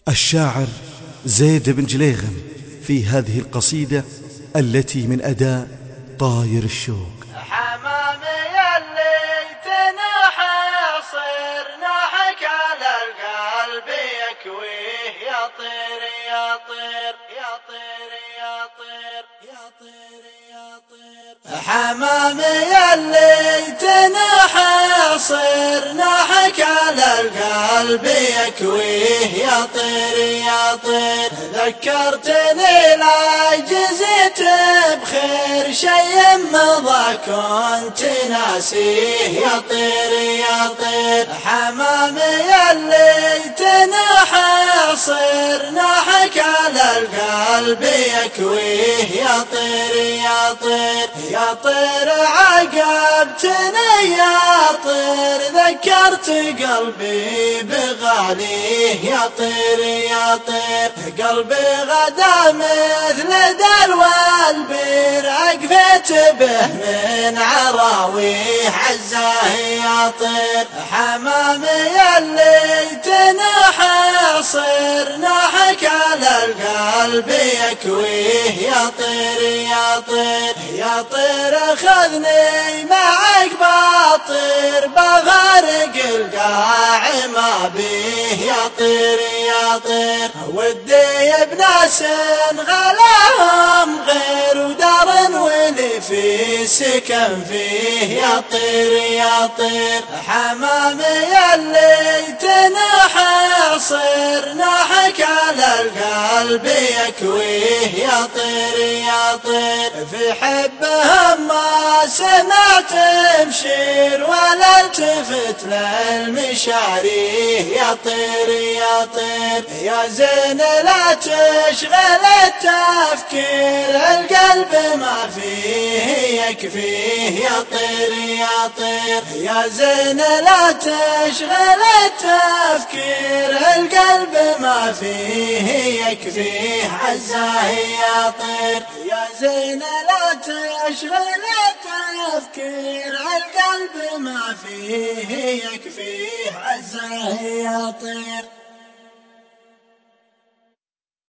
الشاعر زيد بن جليغم في هذه القصيدة التي من أداء طاير الشوق. حمامي اللي تنحصر نحك على القلب يكويه يا طير يا طير يا طير يا طير يا طير يا طير. حمامي اللي تنحصر نحك على القلب يكويه يا طير يا طير. ذكرتني لا جزيت بخير شيء مضى كنت ناسيه يا طير يا طير. حمامي اللي تنحصر نحك على القلب يكويه يا طير يا طير يا طير. عقبتني يا طير ذكرت قلبي بغاليه يا طير يا طير. قلبي غدا مثل دلو البير عقفت به من عراويه عزاه يا طير. حمامي اللي تنحصر نحك على القلب يكويه يا طير يا طير يا طير. خذني معك باطير بغرق القاع ما بيه يا طير يا طير. ودي بناس غلاهم غير ودار ولي في سكن فيه يا طير يا طير. حمامي اللي تنحصر نحك على القلب يكويه يا طير يا طير. في حبهم ما سمعت مشير ولا التفت للمشاريه يا طير يا طير. يا زين لا تشغل التفكير القلب ما فيه يكفيه يا طير يا طير. يا زين لا تشغل التفكير القلب ما فيه يكفيه عزاه يا طير. يا زين لا تشغل التفكير القلب ما فيه يكفيه عزاه يا طير.